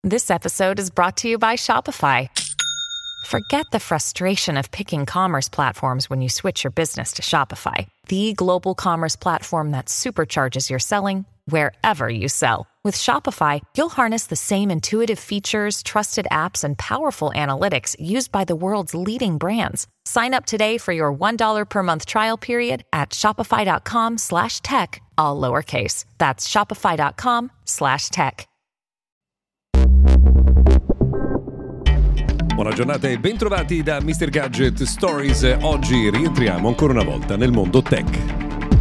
This episode is brought to you by Shopify. Forget the frustration of picking commerce platforms when you switch your business to Shopify, the global commerce platform that supercharges your selling wherever you sell. With Shopify, you'll harness the same intuitive features, trusted apps, and powerful analytics used by the world's leading brands. Sign up today for your $1 per month trial period at shopify.com/tech, all lowercase. That's shopify.com/tech. Buona giornata e bentrovati da Mr. Gadget Stories. Oggi rientriamo ancora una volta nel mondo tech.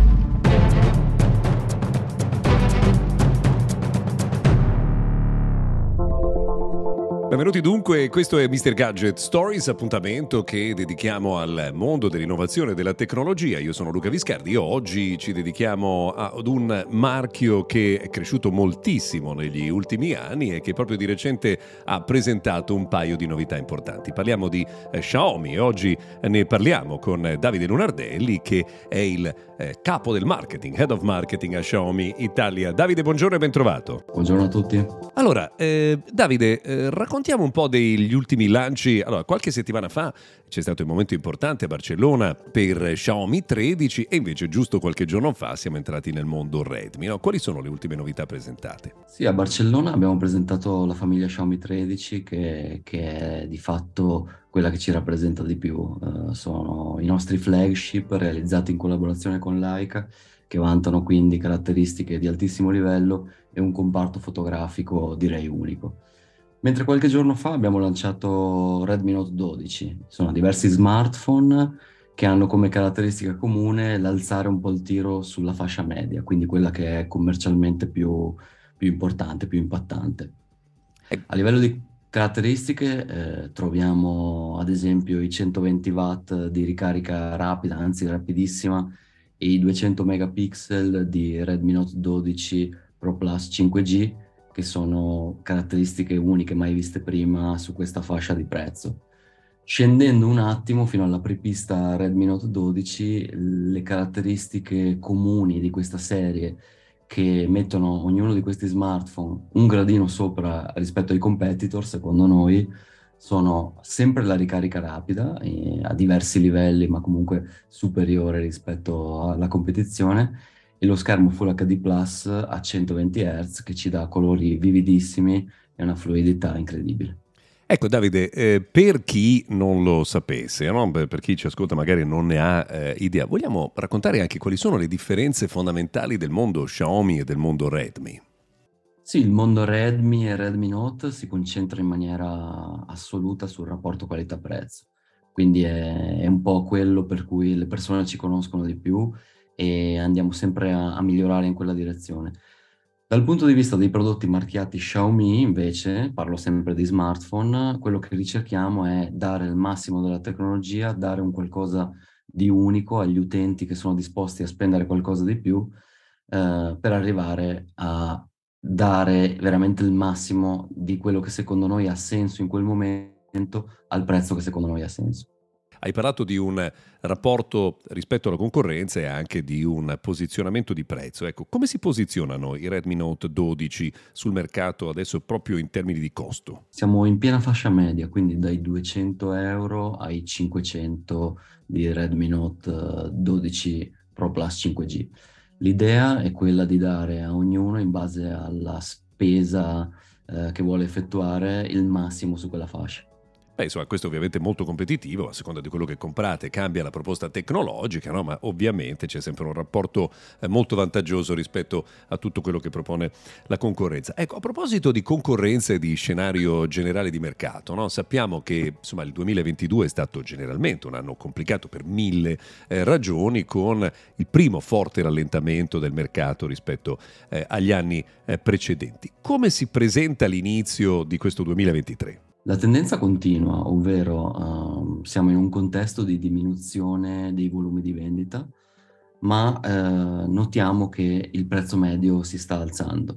Benvenuti dunque, questo è Mr. Gadget Stories, appuntamento che dedichiamo al mondo dell'innovazione e della tecnologia. Io sono Luca Viscardi e oggi ci dedichiamo ad un marchio che è cresciuto moltissimo negli ultimi anni e che proprio di recente ha presentato un paio di novità importanti. Parliamo di Xiaomi e oggi ne parliamo con Davide Lunardelli, che è il capo del marketing, Head of Marketing a Xiaomi Italia. Davide, buongiorno e ben trovato. Buongiorno a tutti. Allora, Davide, raccontiamo un po' degli ultimi lanci. Allora, qualche settimana fa c'è stato un momento importante a Barcellona per Xiaomi 13 e invece giusto qualche giorno fa siamo entrati nel mondo Redmi, no? Quali sono le ultime novità presentate? Sì, a Barcellona abbiamo presentato la famiglia Xiaomi 13 che è di fatto quella che ci rappresenta di più. Sono i nostri flagship realizzati in collaborazione con Leica, che vantano quindi caratteristiche di altissimo livello e un comparto fotografico direi unico. Mentre qualche giorno fa abbiamo lanciato Redmi Note 12. Sono diversi smartphone che hanno come caratteristica comune l'alzare un po' il tiro sulla fascia media, quindi quella che è commercialmente più importante, più impattante. A livello di caratteristiche troviamo ad esempio i 120 watt di ricarica rapida, anzi rapidissima, e i 200 megapixel di Redmi Note 12 Pro Plus 5G, che sono caratteristiche uniche mai viste prima su questa fascia di prezzo. Scendendo un attimo fino alla prepista Redmi Note 12, le caratteristiche comuni di questa serie che mettono ognuno di questi smartphone un gradino sopra rispetto ai competitor, secondo noi, sono sempre la ricarica rapida a diversi livelli, ma comunque superiore rispetto alla competizione, e lo schermo Full HD Plus a 120 Hz che ci dà colori vividissimi e una fluidità incredibile. Ecco Davide, per chi non lo sapesse, no? Per chi ci ascolta magari non ne ha idea, vogliamo raccontare anche quali sono le differenze fondamentali del mondo Xiaomi e del mondo Redmi? Sì, il mondo Redmi e Redmi Note si concentra in maniera assoluta sul rapporto qualità-prezzo, quindi è un po' quello per cui le persone ci conoscono di più e andiamo sempre a migliorare in quella direzione. Dal punto di vista dei prodotti marchiati Xiaomi, invece, parlo sempre di smartphone, quello che ricerchiamo è dare il massimo della tecnologia, dare un qualcosa di unico agli utenti che sono disposti a spendere qualcosa di più per arrivare a dare veramente il massimo di quello che secondo noi ha senso in quel momento al prezzo che secondo noi ha senso. Hai parlato di un rapporto rispetto alla concorrenza e anche di un posizionamento di prezzo. Ecco, come si posizionano i Redmi Note 12 sul mercato adesso proprio in termini di costo? Siamo in piena fascia media, quindi dai 200 euro ai 500 di Redmi Note 12 Pro Plus 5G. L'idea è quella di dare a ognuno, in base alla spesa che vuole effettuare, il massimo su quella fascia. Beh, insomma, questo ovviamente è molto competitivo, a seconda di quello che comprate cambia la proposta tecnologica, no? Ma ovviamente c'è sempre un rapporto molto vantaggioso rispetto a tutto quello che propone la concorrenza. Ecco, a proposito di concorrenza e di scenario generale di mercato, no? Sappiamo che insomma il 2022 è stato generalmente un anno complicato per mille ragioni, con il primo forte rallentamento del mercato rispetto agli anni precedenti. Come si presenta l'inizio di questo 2023? La tendenza continua, ovvero siamo in un contesto di diminuzione dei volumi di vendita, ma notiamo che il prezzo medio si sta alzando.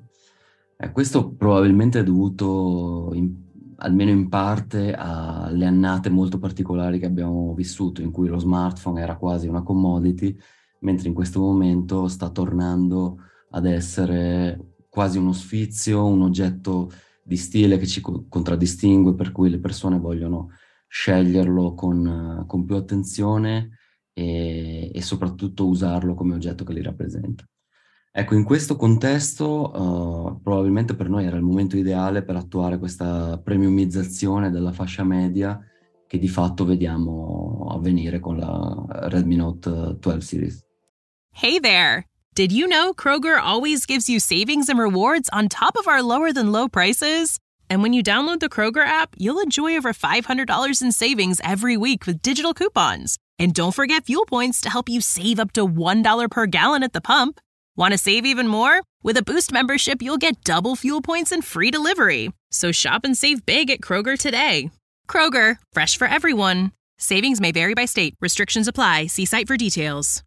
Questo probabilmente è dovuto almeno in parte alle annate molto particolari che abbiamo vissuto, in cui lo smartphone era quasi una commodity, mentre in questo momento sta tornando ad essere quasi uno sfizio, un oggetto di stile che ci contraddistingue, per cui le persone vogliono sceglierlo con più attenzione e soprattutto usarlo come oggetto che li rappresenta. Ecco, in questo contesto probabilmente per noi era il momento ideale per attuare questa premiumizzazione della fascia media che di fatto vediamo avvenire con la Redmi Note 12 series. Hey there! Did you know Kroger always gives you savings and rewards on top of our lower-than-low prices? And when you download the Kroger app, you'll enjoy over $500 in savings every week with digital coupons. And don't forget fuel points to help you save up to $1 per gallon at the pump. Want to save even more? With a Boost membership, you'll get double fuel points and free delivery. So shop and save big at Kroger today. Kroger, fresh for everyone. Savings may vary by state. Restrictions apply. See site for details.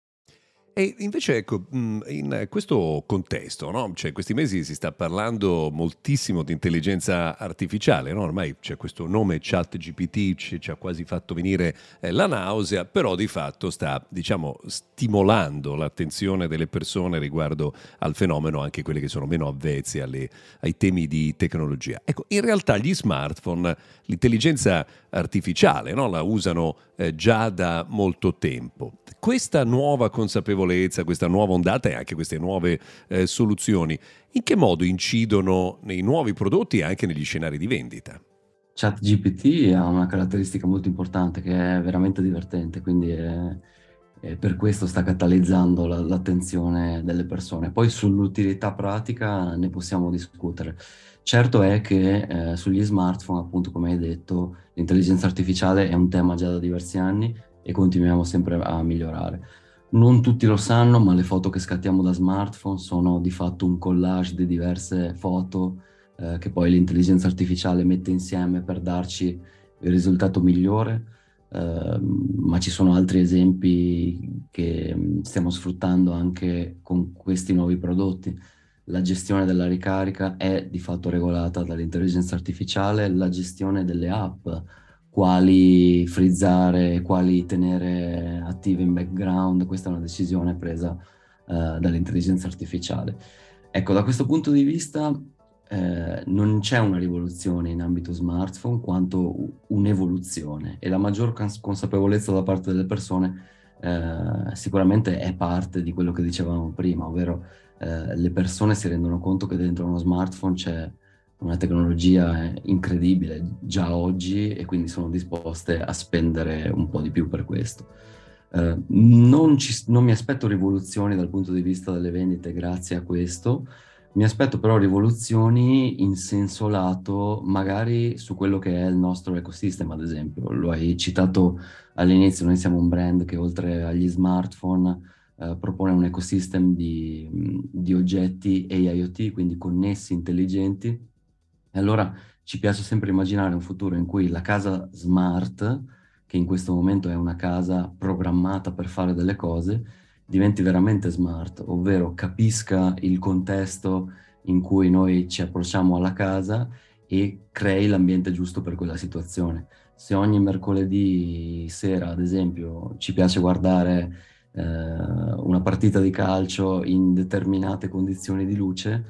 E invece, ecco, in questo contesto, no? Cioè, questi mesi si sta parlando moltissimo di intelligenza artificiale, no? Ormai c'è questo nome ChatGPT, ci ha quasi fatto venire la nausea, però di fatto sta, diciamo, stimolando l'attenzione delle persone riguardo al fenomeno, anche quelli che sono meno avvezzi ai temi di tecnologia. Ecco, in realtà gli smartphone, l'intelligenza artificiale, no? La usano già da molto tempo. Questa nuova consapevolezza, questa nuova ondata e anche queste nuove soluzioni, in che modo incidono nei nuovi prodotti e anche negli scenari di vendita? ChatGPT ha una caratteristica molto importante che è veramente divertente, quindi per questo sta catalizzando l'attenzione delle persone. Poi sull'utilità pratica ne possiamo discutere. Certo è che sugli smartphone, appunto come hai detto, l'intelligenza artificiale è un tema già da diversi anni e continuiamo sempre a migliorare. Non tutti lo sanno, ma le foto che scattiamo da smartphone sono di fatto un collage di diverse foto che poi l'intelligenza artificiale mette insieme per darci il risultato migliore, ma ci sono altri esempi che stiamo sfruttando anche con questi nuovi prodotti. La gestione della ricarica è di fatto regolata dall'intelligenza artificiale, la gestione delle app, quali frizzare, quali tenere attive in background, questa è una decisione presa dall'intelligenza artificiale. Ecco, da questo punto di vista non c'è una rivoluzione in ambito smartphone quanto un'evoluzione, e la maggior consapevolezza da parte delle persone sicuramente è parte di quello che dicevamo prima, ovvero le persone si rendono conto che dentro uno smartphone c'è una tecnologia incredibile già oggi e quindi sono disposte a spendere un po' di più per questo. Non mi aspetto rivoluzioni dal punto di vista delle vendite grazie a questo, mi aspetto però rivoluzioni in senso lato, magari su quello che è il nostro ecosistema, ad esempio. Lo hai citato all'inizio, noi siamo un brand che oltre agli smartphone propone un ecosistema di oggetti AIoT, quindi connessi, intelligenti. E allora ci piace sempre immaginare un futuro in cui la casa smart, che in questo momento è una casa programmata per fare delle cose, diventi veramente smart, ovvero capisca il contesto in cui noi ci approcciamo alla casa e crei l'ambiente giusto per quella situazione. Se ogni mercoledì sera, ad esempio, ci piace guardare una partita di calcio in determinate condizioni di luce,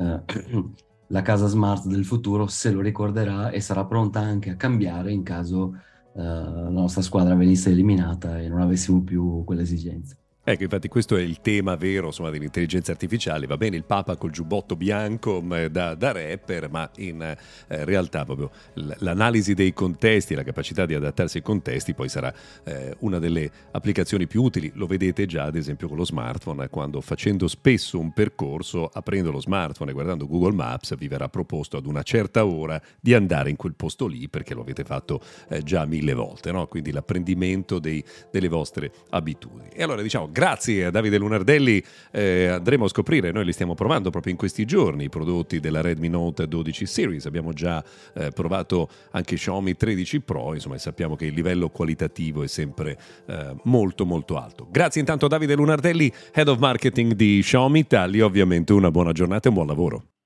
la casa smart del futuro se lo ricorderà e sarà pronta anche a cambiare in caso la nostra squadra venisse eliminata e non avessimo più quelle esigenze. Ecco, infatti questo è il tema vero, insomma, dell'intelligenza artificiale. Va bene il Papa col giubbotto bianco da rapper, ma in realtà proprio l'analisi dei contesti, la capacità di adattarsi ai contesti poi sarà una delle applicazioni più utili. Lo vedete già ad esempio con lo smartphone, quando facendo spesso un percorso, aprendo lo smartphone e guardando Google Maps, vi verrà proposto ad una certa ora di andare in quel posto lì perché lo avete fatto già 1000 volte, no? Quindi l'apprendimento delle vostre abitudini. E allora diciamo grazie a Davide Lunardelli, andremo a scoprire, noi li stiamo provando proprio in questi giorni, i prodotti della Redmi Note 12 Series, abbiamo già provato anche Xiaomi 13 Pro, insomma, e sappiamo che il livello qualitativo è sempre molto molto alto. Grazie intanto a Davide Lunardelli, Head of Marketing di Xiaomi Italia, ovviamente una buona giornata e un buon lavoro.